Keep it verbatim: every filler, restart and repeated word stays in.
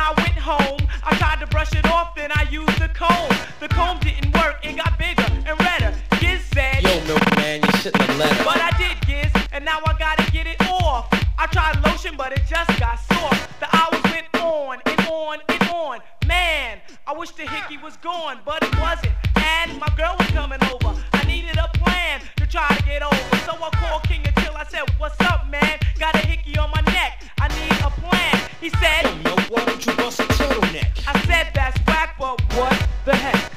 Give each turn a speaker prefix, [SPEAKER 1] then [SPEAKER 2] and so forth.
[SPEAKER 1] I went home, I tried to brush it off, then I used the comb. The comb didn't work, it got bigger and redder. Giz said,
[SPEAKER 2] Yo, Milkman, you shouldn't have let her.
[SPEAKER 1] but I did, Giz, and now I gotta get it off. I tried lotion, but it just got soft. The hours went on and on and on. Man, I wish the hickey was gone, but it wasn't. And my girl was coming over. I needed a plan to try to get over. So I called King until I said, what's up, man? Got a hickey on my neck. I need a plan. He said,
[SPEAKER 2] Yo, Milk, why don't you bust a turtleneck?
[SPEAKER 1] I said that's whack, but what the heck?